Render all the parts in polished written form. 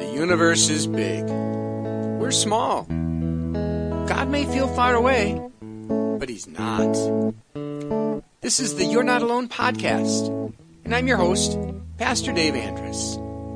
The universe is big. We're small. God may feel far away, but He's not. This is the You're Not Alone podcast, and I'm your host, Pastor Dave Andrus.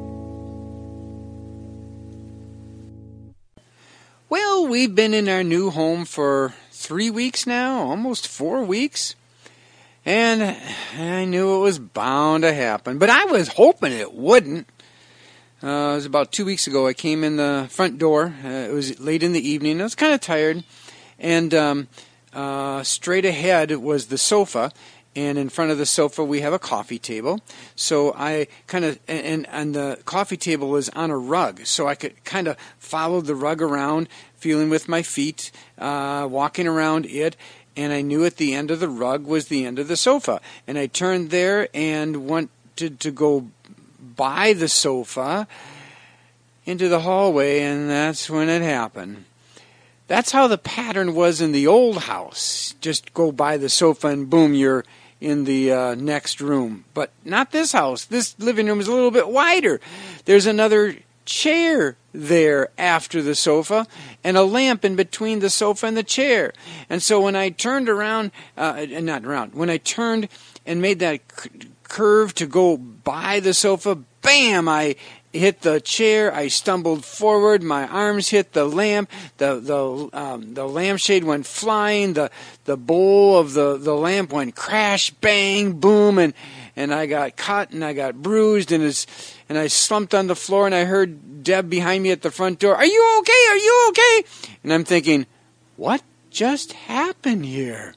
Well, we've been in our new home for 3 weeks now, almost 4 weeks. And I knew it was bound to happen, but I was hoping it wouldn't. It was about 2 weeks ago. I came in the front door. It was late in the evening. I was kind of tired. And straight ahead was the sofa. And in front of the sofa, we have a coffee table. So I kind of, and the coffee table was on a rug. So I could kind of follow the rug around, feeling with my feet, walking around it. And I knew at the end of the rug was the end of the sofa. And I turned there and wanted to go by the sofa into the hallway, and that's when it happened. That's how the pattern was in the old house. Just go by the sofa and boom, you're in the next room. But not this house. This living room is a little bit wider. There's another chair there after the sofa and a lamp in between the sofa and the chair. And so when I turned around, when I turned and made that curve to go by the sofa, bam, I hit the chair, I stumbled forward, my arms hit the lamp, the lampshade went flying, the bowl of the lamp went crash, bang, boom, and I got cut and I got bruised and I slumped on the floor and I heard Deb behind me at the front door, "Are you okay? Are you okay?" And I'm thinking, what just happened here?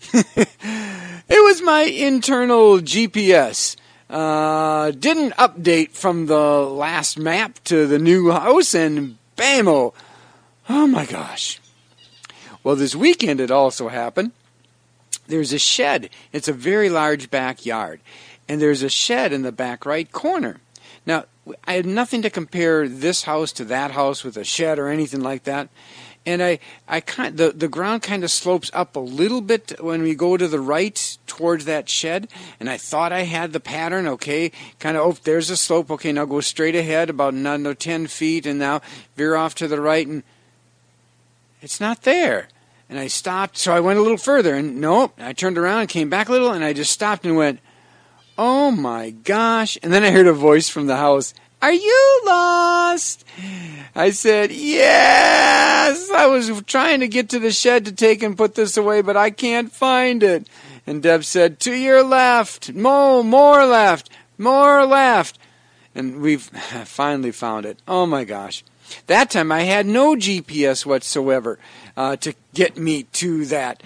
It was my internal GPS. Didn't update from the last map to the new house, and bam-o. Oh my gosh. Well, this weekend it also happened. There's a shed. It's a very large backyard. And there's a shed in the back right corner. Now, I had nothing to compare this house to that house with a shed or anything like that. And the ground kind of slopes up a little bit when we go to the right towards that shed. And I thought I had the pattern, okay, kind of, there's a slope, okay, now go straight ahead about another 10 feet and now veer off to the right. And it's not there. And I stopped, so I went a little further. And nope, I turned around and came back a little and I just stopped and went, oh my gosh. And then I heard a voice from the house. "Are you lost?" I said, "Yes, I was trying to get to the shed to take and put this away, but I can't find it." And Deb said, "To your left, more left, more left." And we've finally found it. Oh my gosh. That time I had no GPS whatsoever to get me to that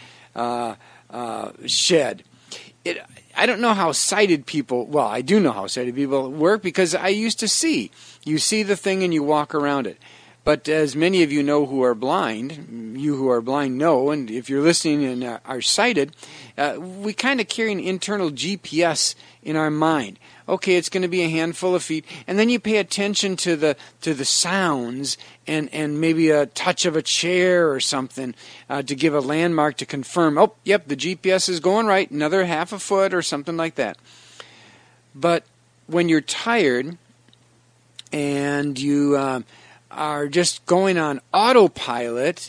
shed. I don't know how sighted people, well, I do know how sighted people work because I used to see. You see the thing and you walk around it. But as many of you know who are blind, you who are blind know, and if you're listening and are sighted, we kind of carry an internal GPS in our mind. Okay, it's going to be a handful of feet, and then you pay attention to the sounds and maybe a touch of a chair or something to give a landmark to confirm, oh, yep, the GPS is going right, another half a foot or something like that. But when you're tired and you are just going on autopilot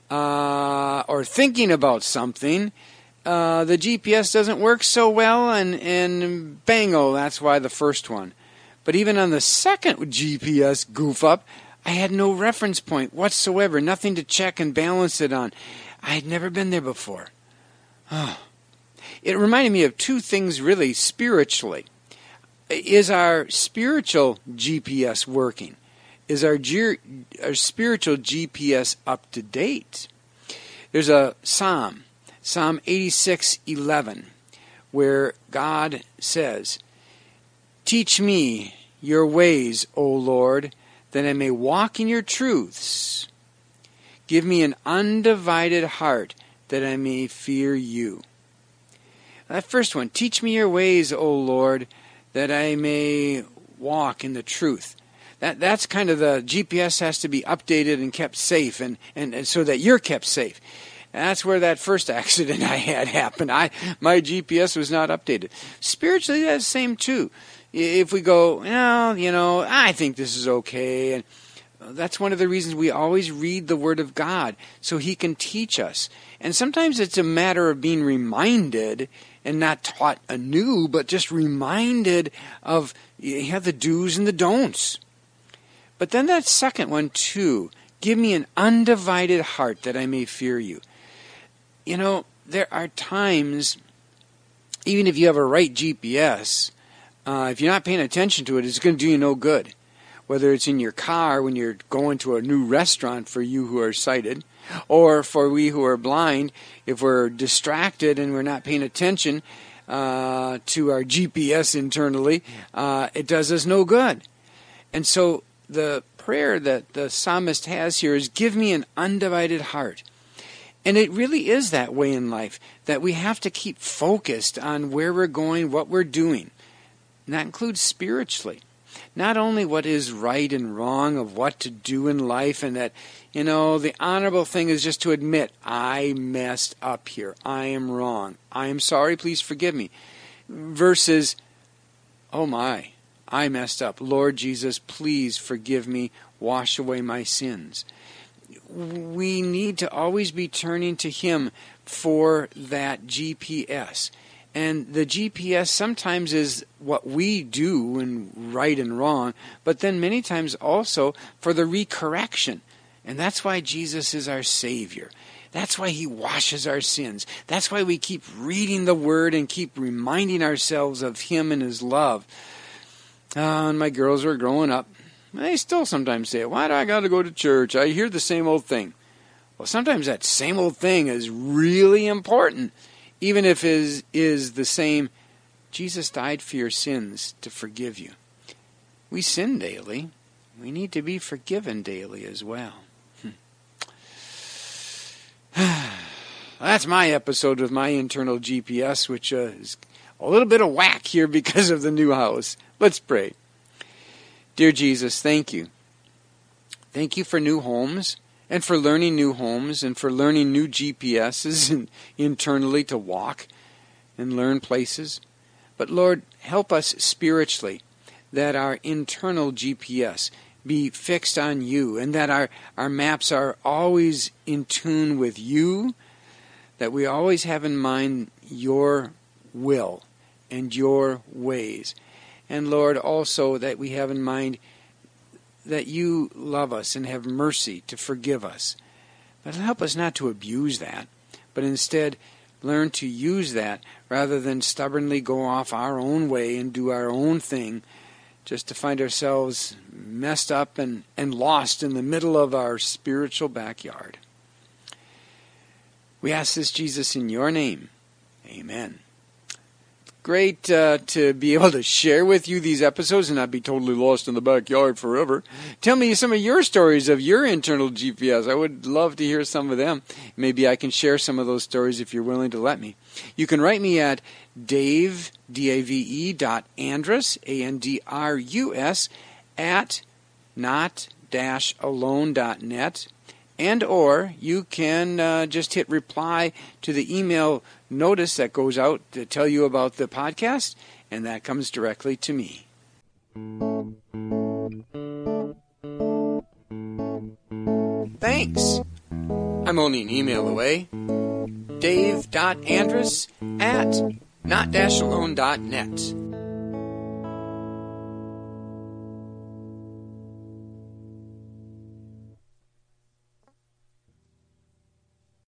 or thinking about something, the GPS doesn't work so well, and bango, that's why the first one. But even on the second GPS goof up, I had no reference point whatsoever, nothing to check and balance it on. I had never been there before. Oh. It reminded me of two things really spiritually. Is our spiritual GPS working? Is our spiritual GPS up to date? There's a Psalm 86:11, where God says, "Teach me your ways, O Lord, that I may walk in your truths. Give me an undivided heart, that I may fear you." That first one, teach me your ways, O Lord, that I may walk in the truth. That's kind of the GPS has to be updated and kept safe, and so that you're kept safe. That's where that first accident I had happened. My GPS was not updated. Spiritually, that's the same too. if we go, well, I think this is okay, and that's one of the reasons we always read the Word of God, so He can teach us. And sometimes it's a matter of being reminded and not taught anew, but just reminded of the do's and the don'ts. But then that second one too, give me an undivided heart that I may fear you. There are times, even if you have a right GPS, if you're not paying attention to it, it's going to do you no good. Whether it's in your car when you're going to a new restaurant for you who are sighted, or for we who are blind, if we're distracted and we're not paying attention to our GPS internally, it does us no good. And so the prayer that the psalmist has here is, give me an undivided heart. And it really is that way in life, that we have to keep focused on where we're going, what we're doing. And that includes spiritually. Not only what is right and wrong of what to do in life, and that, the honorable thing is just to admit, I messed up here. I am wrong. I am sorry. Please forgive me. Versus, oh my, I messed up. Lord Jesus, please forgive me. Wash away my sins. We need to always be turning to Him for that GPS. And the GPS sometimes is what we do in right and wrong, but then many times also for the recorrection. And that's why Jesus is our Savior. That's why He washes our sins. That's why we keep reading the Word and keep reminding ourselves of Him and His love. And my girls are growing up. They still sometimes say, why do I got to go to church? I hear the same old thing. Well, sometimes that same old thing is really important. Even if it is the same, Jesus died for your sins to forgive you. We sin daily. We need to be forgiven daily as well. That's my episode with my internal GPS, which is a little bit of whack here because of the new house. Let's pray. Dear Jesus, thank you. Thank you for new homes. And for learning new homes, and for learning new GPSs and internally to walk and learn places. But Lord, help us spiritually that our internal GPS be fixed on you, and that our maps are always in tune with you, that we always have in mind your will and your ways. And Lord, also that we have in mind that you love us and have mercy to forgive us. But help us not to abuse that, but instead learn to use that rather than stubbornly go off our own way and do our own thing just to find ourselves messed up and lost in the middle of our spiritual backyard. We ask this, Jesus, in your name. Amen. Great to be able to share with you these episodes and not be totally lost in the backyard forever. Tell me some of your stories of your internal GPS. I would love to hear some of them. Maybe I can share some of those stories if you're willing to let me. You can write me at Dave, Dave.Andrus, Andrus, at not-alone.net. And or you can just hit reply to the email notice that goes out to tell you about the podcast, and that comes directly to me. Thanks. I'm only an email away. Dave.Andrus at not-alone.net.